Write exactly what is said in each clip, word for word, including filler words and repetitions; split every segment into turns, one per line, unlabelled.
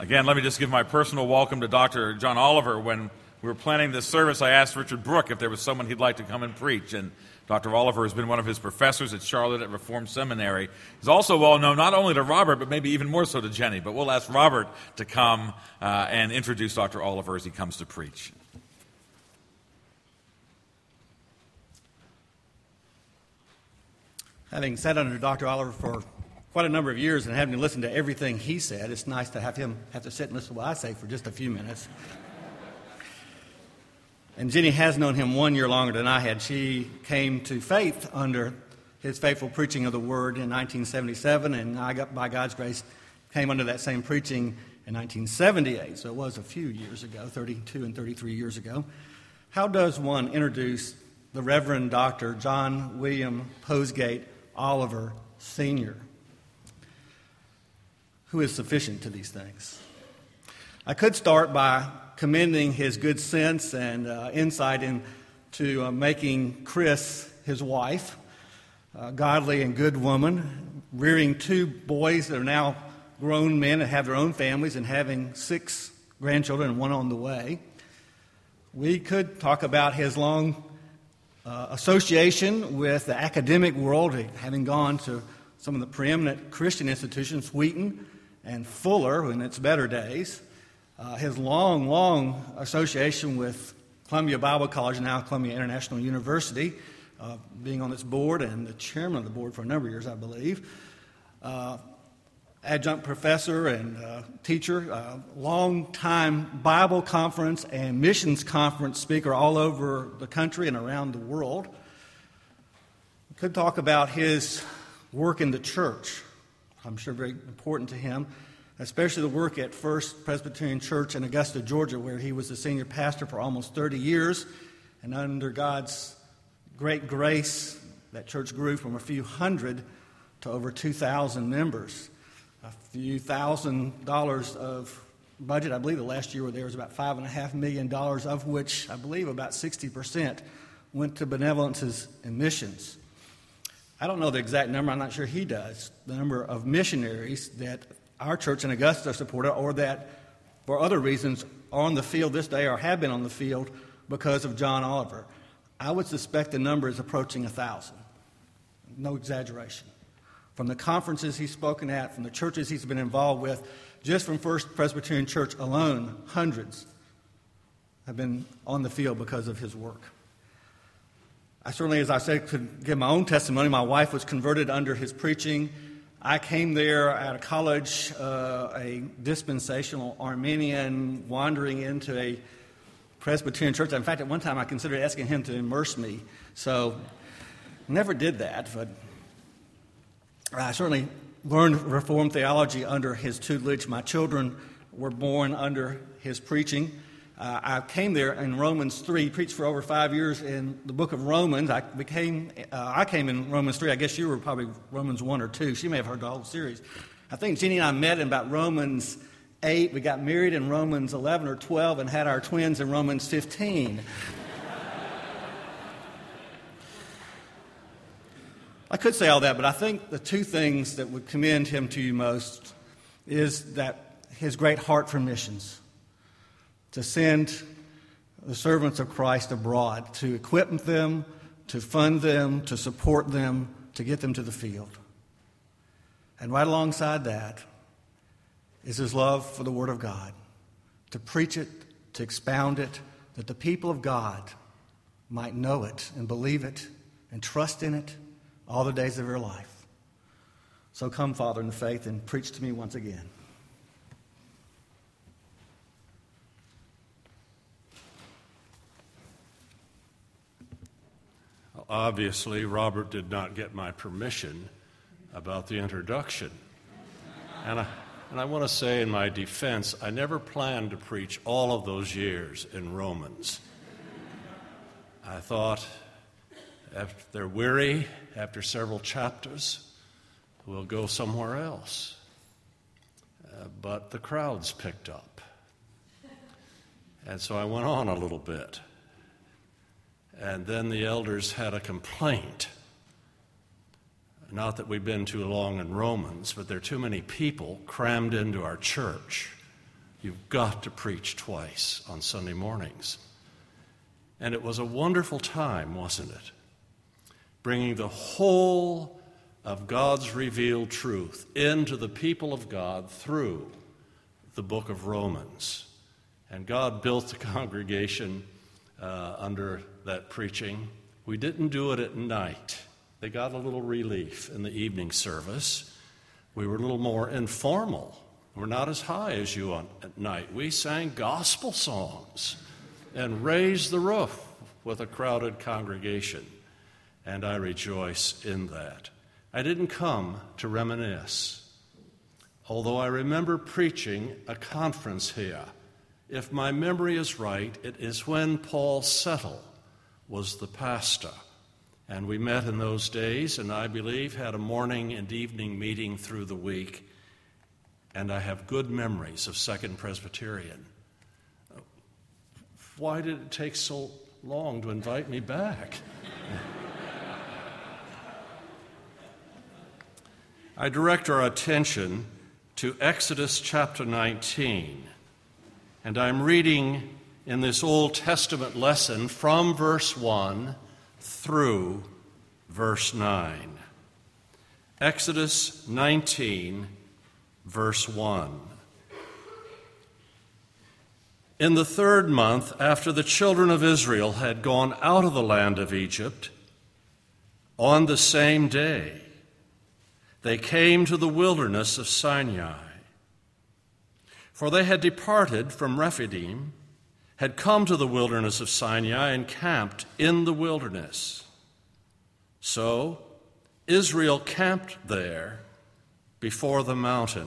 Again, let me just give my personal welcome to Doctor John Oliver. When we were planning this service, I asked Richard Brooke if there was someone he'd like to come and preach, and Doctor Oliver has been one of his professors at Charlotte at Reformed Seminary. He's also well known not only to Robert, but maybe even more so to Jenny. But we'll ask Robert to come uh, and introduce Doctor Oliver as he comes to preach.
Having sat under Doctor Oliver for quite a number of years and having to listen to everything he said, it's nice to have him have to sit and listen to what I say for just a few minutes. And Jenny has known him one year longer than I had. She came to faith under his faithful preaching of the Word in nineteen seventy-seven, and I, got, by God's grace, came under that same preaching in nineteen seventy-eight. So it was a few years ago, thirty-two and thirty-three years ago. How does one introduce the Reverend Doctor John William Posgate Oliver, Senior, who is sufficient to these things? I could start by commending his good sense and uh, insight into uh, making Chris his wife, a godly and good woman, rearing two boys that are now grown men and have their own families, and having six grandchildren and one on the way. We could talk about his long uh, association with the academic world, having gone to some of the preeminent Christian institutions, Wheaton and Fuller in its better days. Uh, his long, long association with Columbia Bible College, now Columbia International University, uh, being on its board and the chairman of the board for a number of years, I believe. Uh, adjunct professor and uh, teacher, uh, long-time Bible conference and missions conference speaker all over the country and around the world. We could talk about his work in the church. I'm sure very important to him, especially the work at First Presbyterian Church in Augusta, Georgia, where he was the senior pastor for almost thirty years. And under God's great grace, that church grew from a few hundred to over two thousand members. A few thousand dollars of budget. I believe the last year there was about five and a half million dollars, of which I believe about sixty percent went to benevolences and missions. I don't know the exact number. I'm not sure he does. The number of missionaries that our church in Augusta supported, or that for other reasons are on the field this day or have been on the field because of John Oliver. I would suspect the number is approaching a thousand. No exaggeration. From the conferences he's spoken at, from the churches he's been involved with, just from First Presbyterian Church alone, hundreds have been on the field because of his work. I certainly, as I said, could give my own testimony. My wife was converted under his preaching. I came there at a college, uh, a dispensational Armenian, wandering into a Presbyterian church. In fact, at one time I considered asking him to immerse me. So, never did that. But I certainly learned Reformed theology under his tutelage. My children were born under his preaching. Uh, I came there in Romans three, preached for over five years in the book of Romans. I became, uh, I came in Romans three. I guess you were probably Romans one or two. She may have heard the whole series. I think Jeannie and I met in about Romans eight. We got married in Romans eleven or twelve and had our twins in Romans fifteen. I could say all that, but I think the two things that would commend him to you most is that his great heart for missions, to send the servants of Christ abroad, to equip them, to fund them, to support them, to get them to the field. And right alongside that is his love for the Word of God, to preach it, to expound it, that the people of God might know it and believe it and trust in it all the days of their life. So come, Father, in the faith, and preach to me once again.
Obviously, Robert did not get my permission about the introduction. And I, and I want to say in my defense, I never planned to preach all of those years in Romans. I thought, if they're weary after several chapters, we'll go somewhere else. Uh, but the crowds picked up. And so I went on a little bit. And then the elders had a complaint. Not that we've been too long in Romans, but there are too many people crammed into our church. You've got to preach twice on Sunday mornings. And it was a wonderful time, wasn't it? Bringing the whole of God's revealed truth into the people of God through the book of Romans. And God built the congregation uh, under that preaching. We didn't do it at night. They got a little relief in the evening service. We were a little more informal. We're not as high as you on, at night. We sang gospel songs and raised the roof with a crowded congregation. And I rejoice in that. I didn't come to reminisce, although I remember preaching a conference here. If my memory is right, it is when Paul Settle was the pastor. And we met in those days, and I believe had a morning and evening meeting through the week. And I have good memories of Second Presbyterian. Why did it take so long to invite me back? I direct our attention to Exodus chapter nineteen, and I'm reading in this Old Testament lesson from verse one through verse nine. Exodus nineteen, verse one. In the third month, after the children of Israel had gone out of the land of Egypt, on the same day, they came to the wilderness of Sinai. For they had departed from Rephidim, had come to the wilderness of Sinai, and camped in the wilderness. So Israel camped there before the mountain.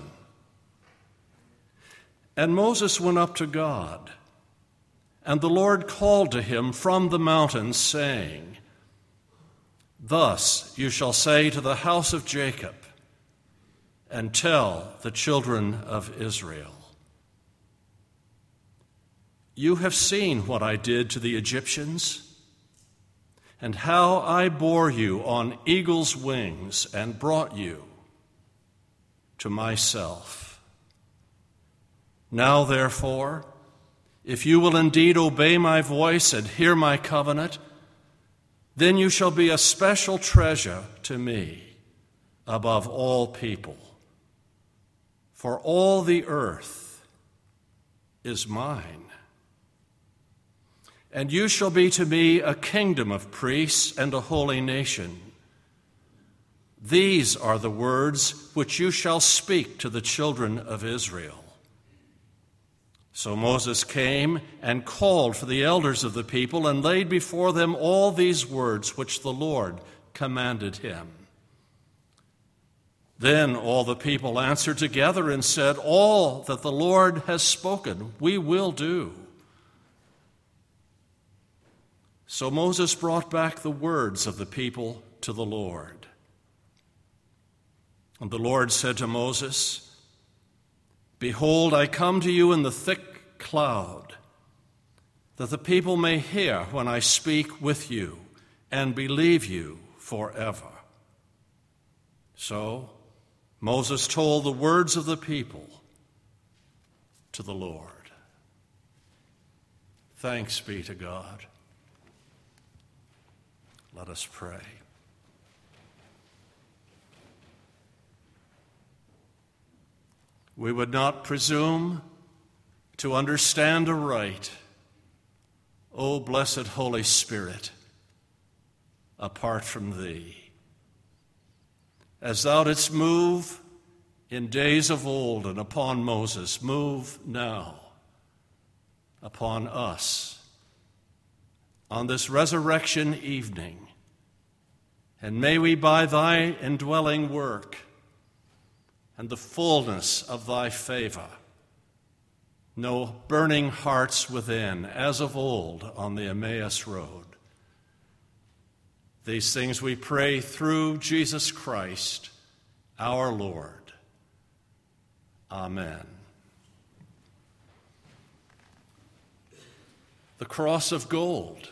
And Moses went up to God, and the Lord called to him from the mountain, saying, Thus you shall say to the house of Jacob, and tell the children of Israel, You have seen what I did to the Egyptians, and how I bore you on eagle's wings and brought you to myself. Now, therefore, if you will indeed obey my voice and hear my covenant, then you shall be a special treasure to me above all people. For all the earth is mine. And you shall be to me a kingdom of priests and a holy nation. These are the words which you shall speak to the children of Israel. So Moses came and called for the elders of the people and laid before them all these words which the Lord commanded him. Then all the people answered together and said, All that the Lord has spoken, we will do. So Moses brought back the words of the people to the Lord. And the Lord said to Moses, Behold, I come to you in the thick cloud, that the people may hear when I speak with you and believe you forever. So Moses told the words of the people to the Lord. Thanks be to God. Let us pray. We would not presume to understand aright, O blessed Holy Spirit, apart from Thee. As Thou didst move in days of old and upon Moses, move now upon us on this resurrection evening. And may we by Thy indwelling work and the fullness of Thy favor know burning hearts within, as of old on the Emmaus Road. These things we pray through Jesus Christ, our Lord. Amen. The Cross of Gold.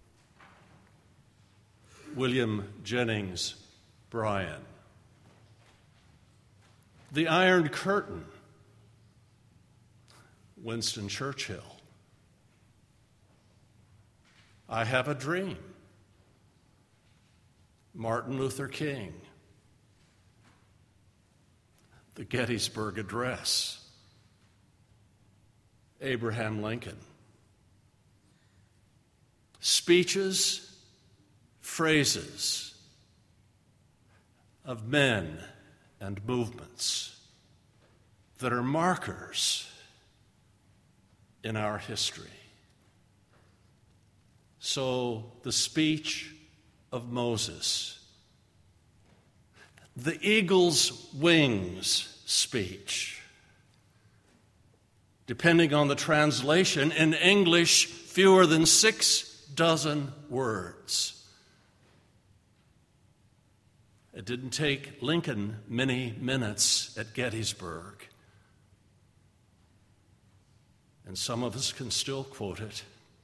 William Jennings Bryan. The Iron Curtain. Winston Churchill. I Have a Dream, Martin Luther King. The Gettysburg Address, Abraham Lincoln. Speeches, phrases of men and movements that are markers in our history. So, the speech of Moses, the eagle's wings speech, depending on the translation, in English, fewer than six dozen words. It didn't take Lincoln many minutes at Gettysburg, and some of us can still quote it.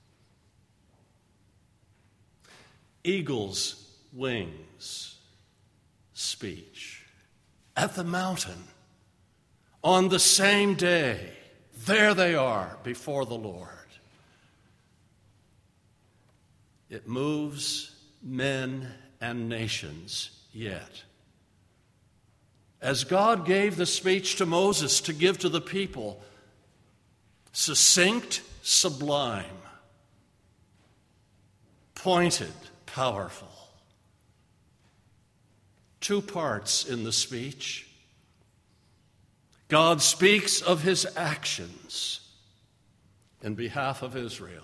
Eagle's wings speech at the mountain on the same day. There they are before the Lord. It moves men and nations yet. As God gave the speech to Moses to give to the people, succinct, sublime, pointed, powerful. Two parts in the speech. God speaks of his actions in behalf of Israel.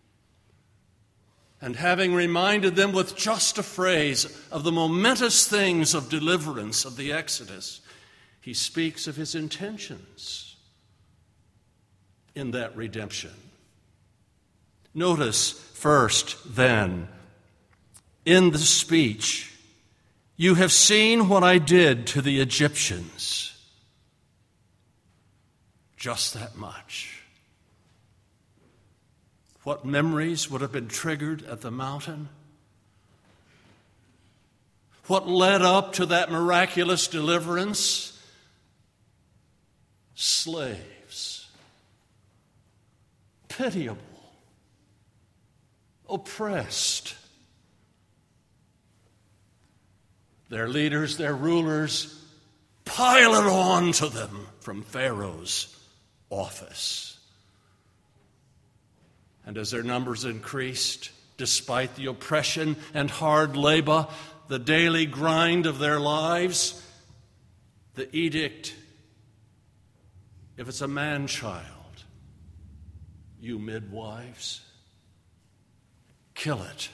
And having reminded them with just a phrase of the momentous things of deliverance of the Exodus, he speaks of his intentions in that redemption. Notice first, then, in the speech, you have seen what I did to the Egyptians. Just that much. What memories would have been triggered at the mountain? What led up to that miraculous deliverance? Slaves. Pitiable. Oppressed. Their leaders, their rulers, pile it on to them from Pharaoh's office. And as their numbers increased, despite the oppression and hard labor, the daily grind of their lives, the edict, if it's a man-child, you midwives, kill it.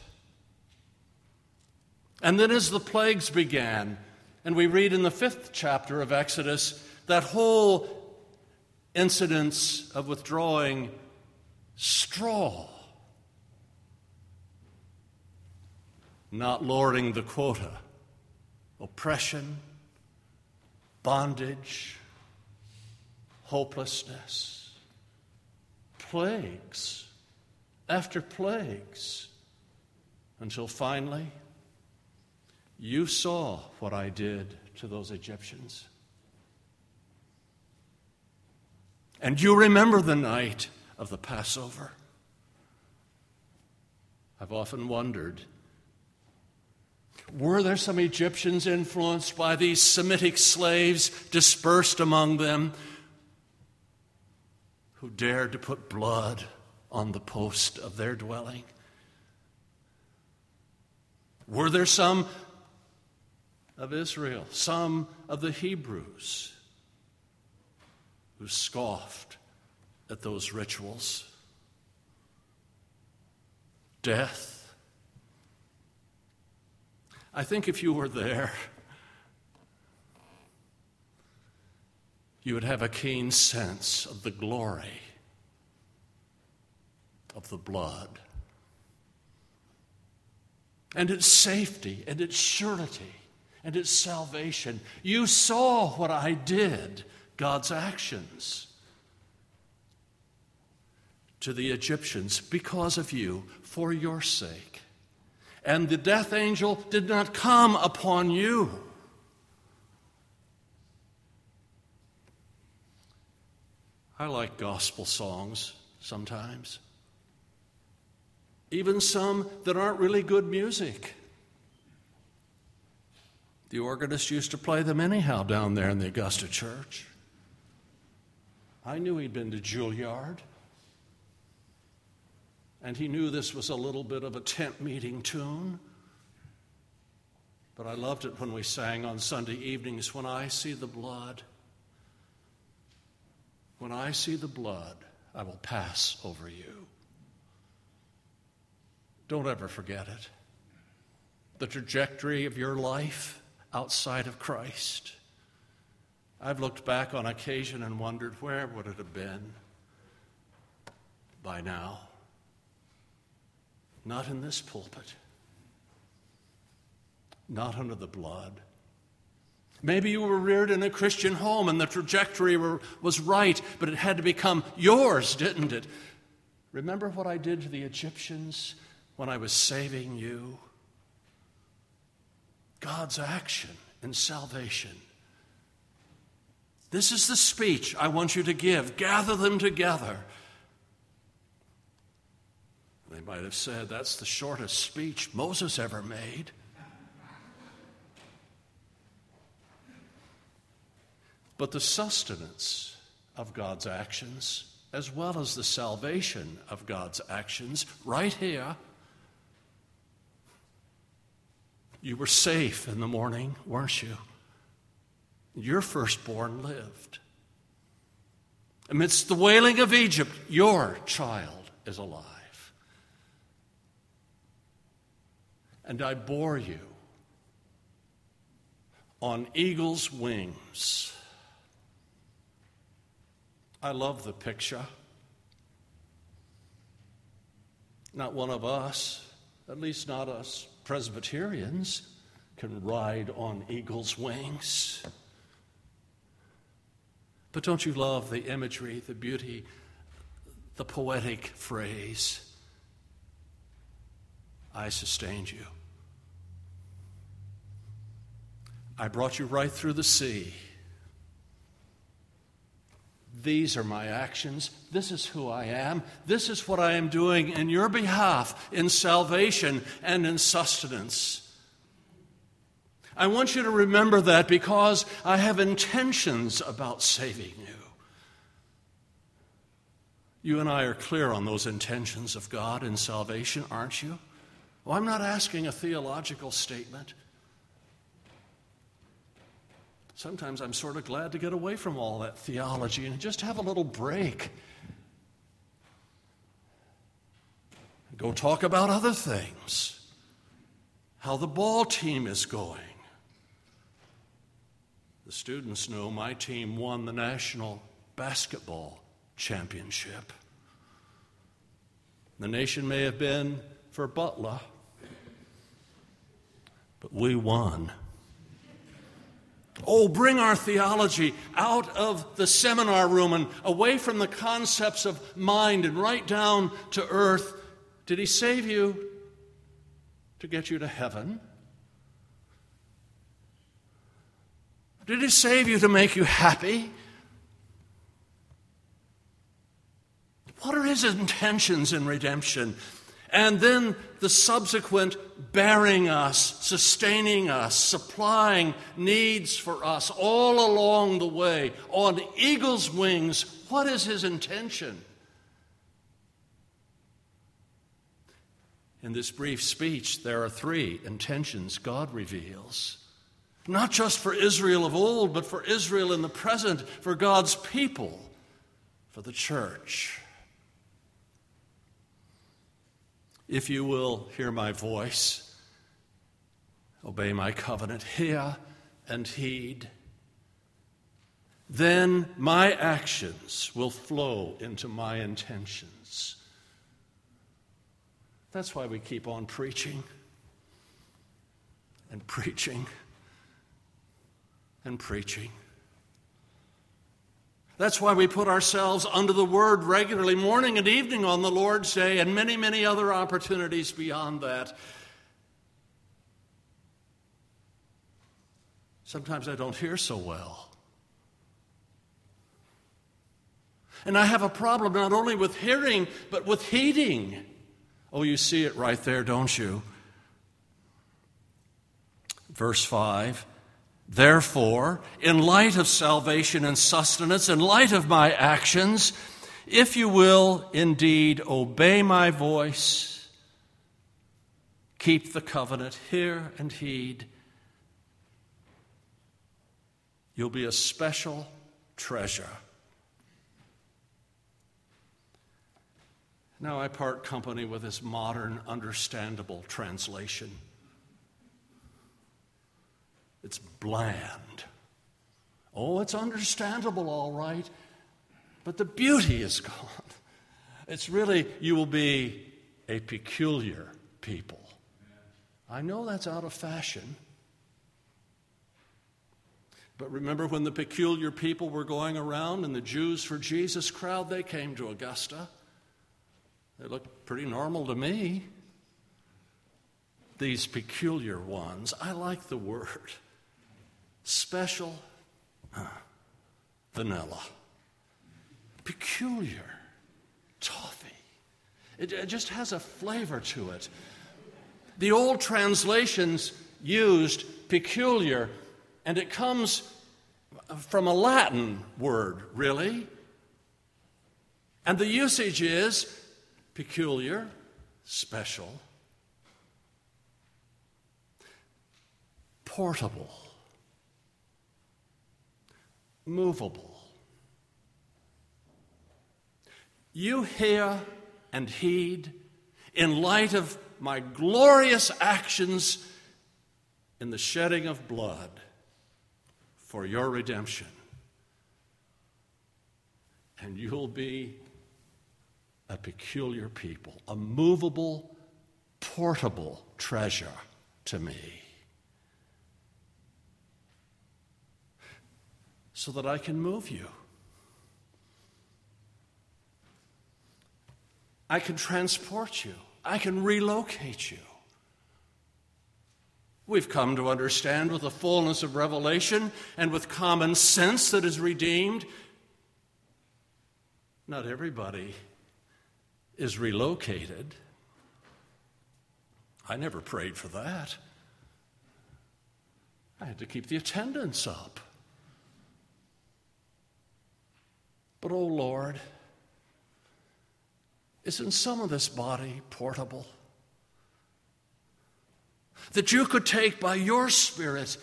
And then as the plagues began, and we read in the fifth chapter of Exodus, that whole incidence of withdrawing straw, not lording the quota, oppression, bondage, hopelessness, plagues after plagues, until finally you saw what I did to those Egyptians. And you remember the night of the Passover. I've often wondered, were there some Egyptians influenced by these Semitic slaves dispersed among them who dared to put blood on the post of their dwelling? Were there some of Israel, some of the Hebrews, who scoffed at those rituals? Death. I think if you were there, you would have a keen sense of the glory of the blood and its safety and its surety and its salvation. You saw what I did, God's actions to the Egyptians because of you, for your sake. And the death angel did not come upon you. I like gospel songs sometimes, even some that aren't really good music. The organist used to play them anyhow down there in the Augusta church. I knew he'd been to Juilliard, and he knew this was a little bit of a tent meeting tune. But I loved it when we sang on Sunday evenings, "When I see the blood, when I see the blood, I will pass over you." Don't ever forget it. The trajectory of your life outside of Christ. I've looked back on occasion and wondered, where would it have been by now? Not in this pulpit. Not under the blood. Maybe you were reared in a Christian home and the trajectory were, was right, but it had to become yours, didn't it? Remember what I did to the Egyptians when I was saving you? God's action in salvation. This is the speech I want you to give. Gather them together. They might have said, that's the shortest speech Moses ever made. But the sustenance of God's actions, as well as the salvation of God's actions, right here. You were safe in the morning, weren't you? Your firstborn lived. Amidst the wailing of Egypt, your child is alive. And I bore you on eagle's wings. I love the picture. Not one of us, at least not us Presbyterians, can ride on eagle's wings. But don't you love the imagery, the beauty, the poetic phrase, I sustained you. I brought you right through the sea. These are my actions. This is who I am. This is what I am doing in your behalf in salvation and in sustenance. I want you to remember that because I have intentions about saving you. You and I are clear on those intentions of God in salvation, aren't you? Well, I'm not asking a theological statement. Sometimes I'm sort of glad to get away from all that theology and just have a little break. Go talk about other things. How the ball team is going. The students know my team won the national basketball championship. The nation may have been for Butler, but we won. Oh, bring our theology out of the seminar room and away from the concepts of mind and right down to earth. Did he save you to get you to heaven? Did he save you to make you happy? What are his intentions in redemption? And then the subsequent bearing us, sustaining us, supplying needs for us all along the way. On eagle's wings, what is his intention? In this brief speech, there are three intentions God reveals. Not just for Israel of old, but for Israel in the present, for God's people, for the church. If you will hear my voice, obey my covenant, hear and heed, then my actions will flow into my intentions. That's why we keep on preaching and preaching and preaching. That's why we put ourselves under the Word regularly, morning and evening on the Lord's Day, and many, many other opportunities beyond that. Sometimes I don't hear so well. And I have a problem not only with hearing, but with heeding. Oh, you see it right there, don't you? Verse five, therefore, in light of salvation and sustenance, in light of my actions, if you will indeed obey my voice, keep the covenant, hear and heed, you'll be a special treasure. Now I part company with this modern, understandable translation. It's bland. Oh, it's understandable, all right, but the beauty is gone. It's really, you will be a peculiar people. I know that's out of fashion. But remember when the peculiar people were going around and the Jews for Jesus crowd, they came to Augusta. They looked pretty normal to me. These peculiar ones, I like the word. Special, uh, vanilla. Peculiar, toffee. It, it just has a flavor to it. The old translations used peculiar, and it comes from a Latin word, really. And the usage is peculiar, special, portable, movable. You hear and heed in light of my glorious actions in the shedding of blood for your redemption. And you'll be a peculiar people, a movable, portable treasure to me, so that I can move you. I can transport you. I can relocate you. We've come to understand with the fullness of revelation and with common sense that is redeemed, not everybody is relocated. I never prayed for that. I had to keep the attendance up. But, oh Lord, isn't some of this body portable? That you could take by your Spirit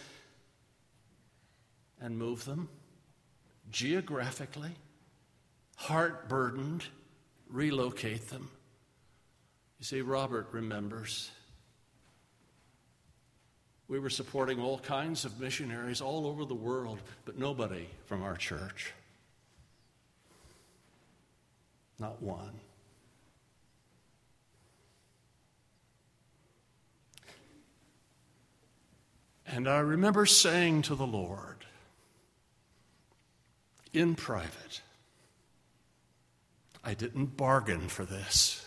and move them geographically, heart-burdened, relocate them. You see, Robert remembers. We were supporting all kinds of missionaries all over the world, but nobody from our church. Not one. And I remember saying to the Lord, in private, I didn't bargain for this.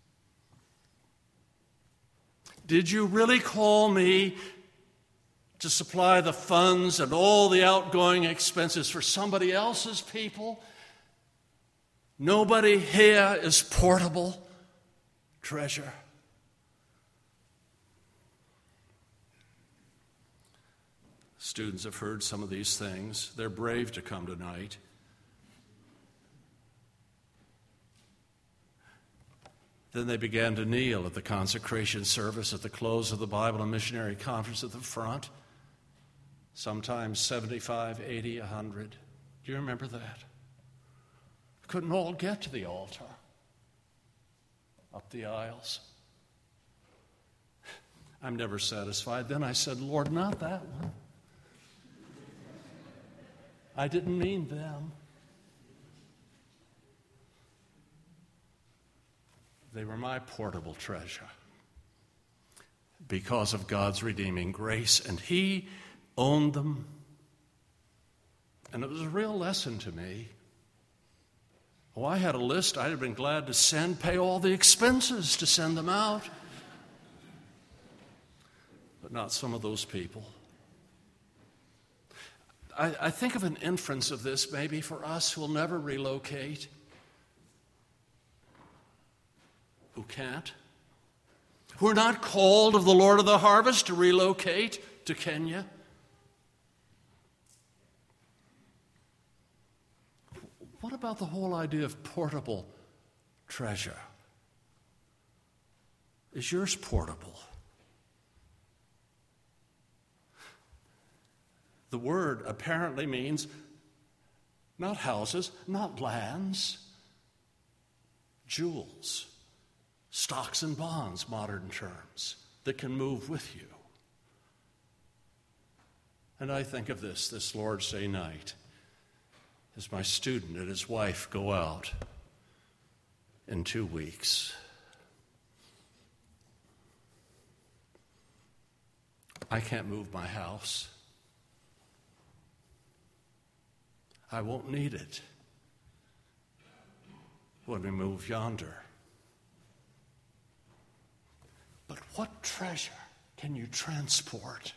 Did you really call me to supply the funds and all the outgoing expenses for somebody else's people? Nobody here is portable treasure. Students have heard some of these things. They're brave to come tonight. Then they began to kneel at the consecration service at the close of the Bible and Missionary Conference at the front. Sometimes seventy-five, eighty, one hundred. Do you remember that? Couldn't all get to the altar. Up the aisles. I'm never satisfied. Then I said, Lord, not that one. I didn't mean them. They were my portable treasure because of God's redeeming grace, and He owned them. And it was a real lesson to me. Oh, I had a list I'd have been glad to send, pay all the expenses to send them out. But not some of those people. I, I think of an inference of this maybe for us who will never relocate. who can't, who are not called of the Lord of the harvest to relocate to Kenya. What about the whole idea of portable treasure? Is yours portable? The word apparently means not houses, not lands, jewels, stocks and bonds, modern terms, that can move with you. And I think of this, this Lord's Day night, as my student and his wife go out in two weeks. I can't move my house. I won't need it when we move yonder. But what treasure can you transport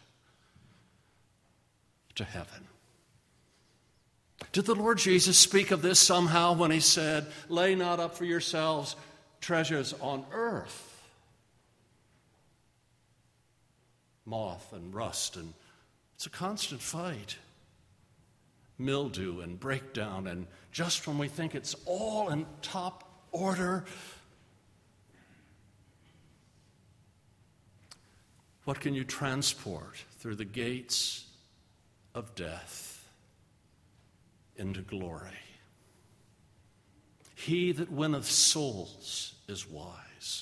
to heaven? Did the Lord Jesus speak of this somehow when he said, "Lay not up for yourselves treasures on earth, moth and rust, and it's a constant fight, mildew and breakdown, and just when we think it's all in top order, what can you transport through the gates of death into glory? He that winneth souls is wise.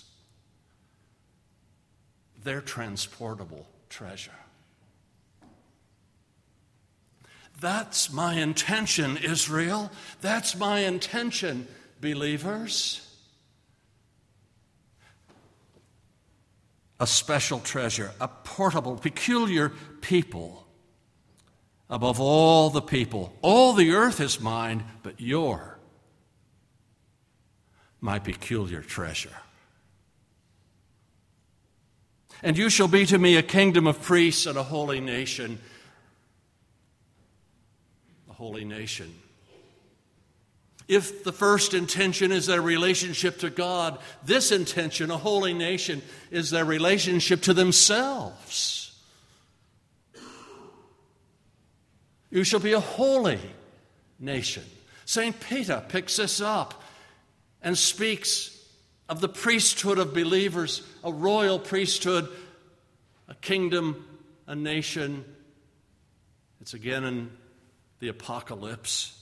They're transportable treasure. That's my intention, Israel. That's my intention, believers. A special treasure, a portable, peculiar people. Above all the people, all the earth is mine, but you're my peculiar treasure. And you shall be to me a kingdom of priests and a holy nation. A holy nation. If the first intention is their relationship to God, this intention, a holy nation, is their relationship to themselves. You shall be a holy nation. Saint Peter picks this up and speaks of the priesthood of believers, a royal priesthood, a kingdom, a nation. It's again in the Apocalypse.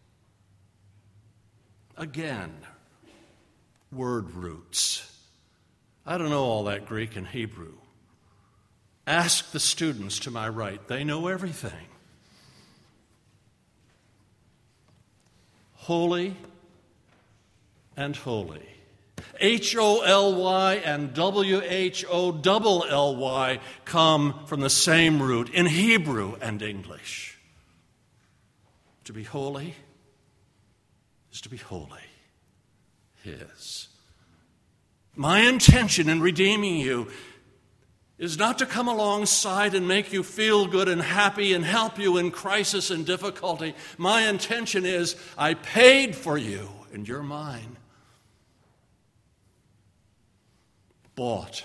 Again, word roots. I don't know all that Greek and Hebrew. Ask the students to my right. They know everything. Holy and holy. H O L Y and W H O L L Y come from the same root in Hebrew and English. To be holy is to be holy, His. My intention in redeeming you is not to come alongside and make you feel good and happy and help you in crisis and difficulty. My intention is I paid for you and you're mine. Bought,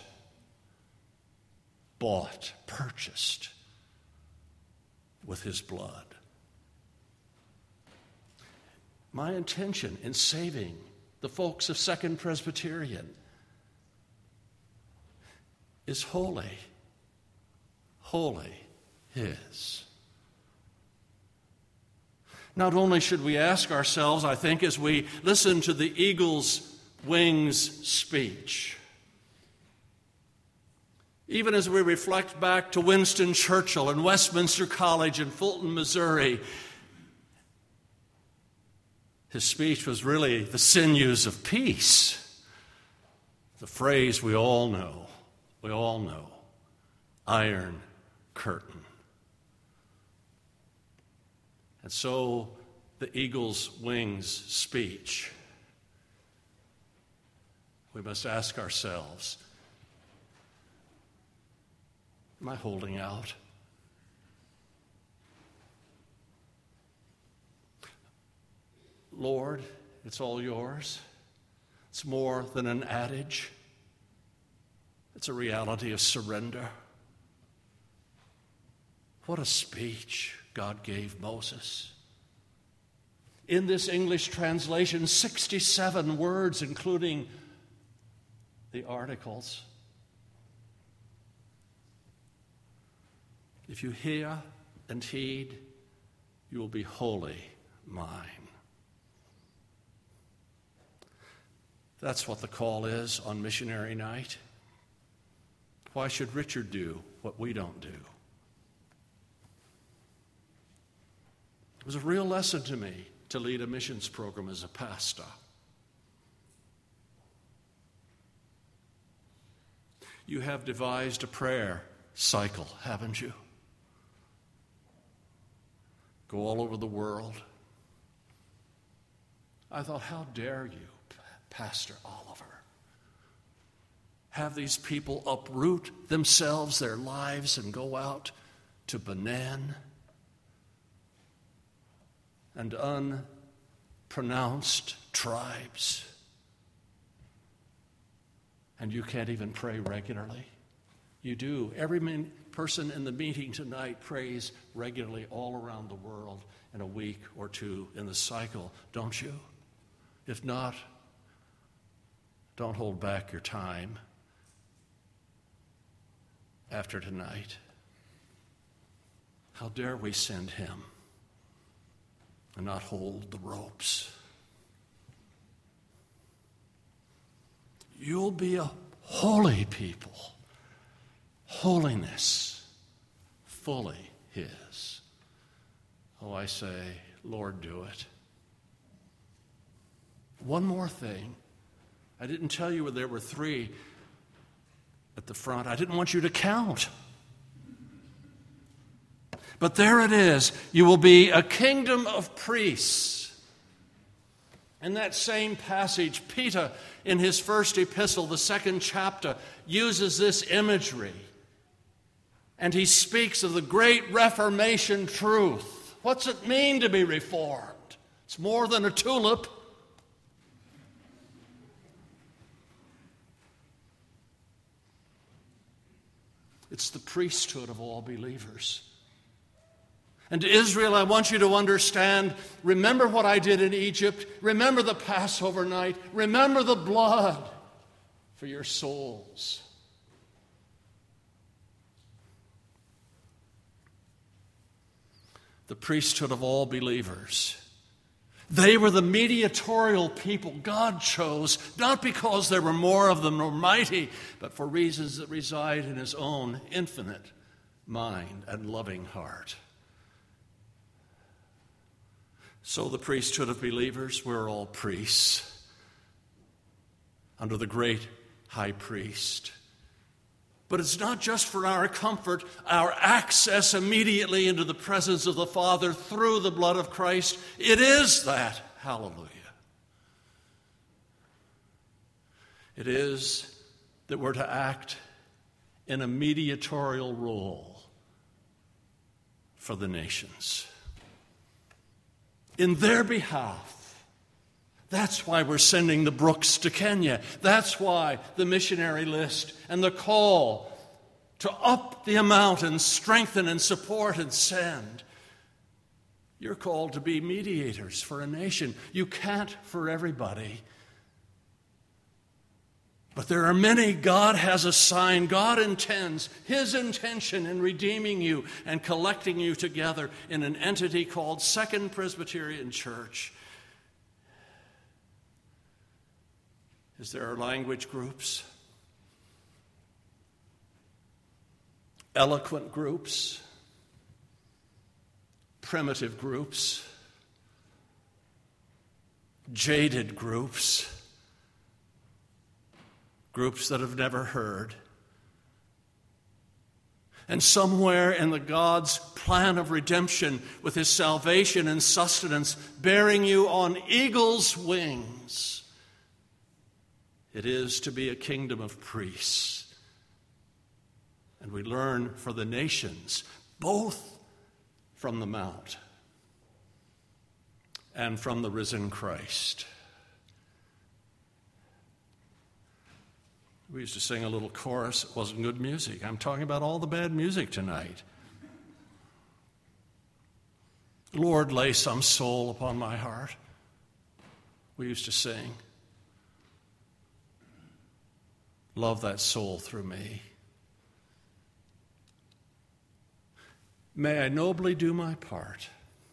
bought, purchased with His blood. My intention in saving the folks of Second Presbyterian is holy, holy His. Not only should we ask ourselves, I think, as we listen to the eagle's wings speech, even as we reflect back to Winston Churchill and Westminster College in Fulton, Missouri, his speech was really the sinews of peace. The phrase we all know, we all know, Iron Curtain. And so the eagle's wings speech, we must ask ourselves, am I holding out? Lord, it's all yours. It's more than an adage. It's a reality of surrender. What a speech God gave Moses. In this English translation, sixty-seven words, including the articles. If you hear and heed, you will be wholly mine. That's what the call is on missionary night. Why should Richard do what we don't do? It was a real lesson to me to lead a missions program as a pastor. You have devised a prayer cycle, haven't you? Go all over the world. I thought, how dare you, Pastor Oliver, have these people uproot themselves, their lives, and go out to Benin and unpronounced tribes. And you can't even pray regularly. You do. Every min- person in the meeting tonight prays regularly all around the world in a week or two in the cycle, don't you? If not, don't hold back your time after tonight. How dare we send him and not hold the ropes? You'll be a holy people. Holiness, fully his. Oh, I say, Lord, do it. One more thing. I didn't tell you there were three at the front. I didn't want you to count. But there it is. You will be a kingdom of priests. In that same passage, Peter, in his first epistle, the second chapter, uses this imagery. And he speaks of the great Reformation truth. What's it mean to be reformed? It's more than a tulip. It's the priesthood of all believers. And to Israel, I want you to understand, remember what I did in Egypt. Remember the Passover night. Remember the blood for your souls. The priesthood of all believers. They were the mediatorial people God chose, not because there were more of them or mighty, but for reasons that reside in his own infinite mind and loving heart. So the priesthood of believers, we're all priests under the great high priest. But it's not just for our comfort, our access immediately into the presence of the Father through the blood of Christ. It is that. Hallelujah. It is that we're to act in a mediatorial role for the nations. In their behalf. That's why we're sending the Brooks to Kenya. That's why the missionary list and the call to up the amount and strengthen and support and send. You're called to be mediators for a nation. You can't for everybody. But there are many God has assigned. God intends, his intention in redeeming you and collecting you together in an entity called Second Presbyterian Church. Is there are language groups, eloquent groups, primitive groups, jaded groups, groups that have never heard. And somewhere in the God's plan of redemption, with his salvation and sustenance, bearing you on eagle's wings, it is to be a kingdom of priests. And we learn for the nations, both from the Mount and from the risen Christ. We used to sing a little chorus. It wasn't good music. I'm talking about all the bad music tonight. Lord, lay some soul upon my heart. We used to sing. Love that soul through me. May I nobly do my part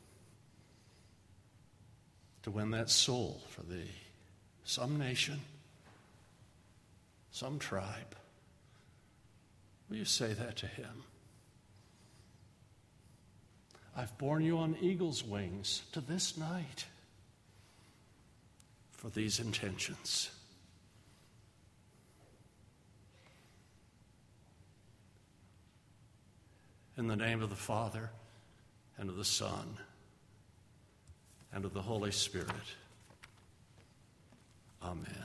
to win that soul for thee. Some nation, some tribe. Will you say that to him? I've borne you on eagle's wings to this night for these intentions. In the name of the Father, and of the Son, and of the Holy Spirit. Amen.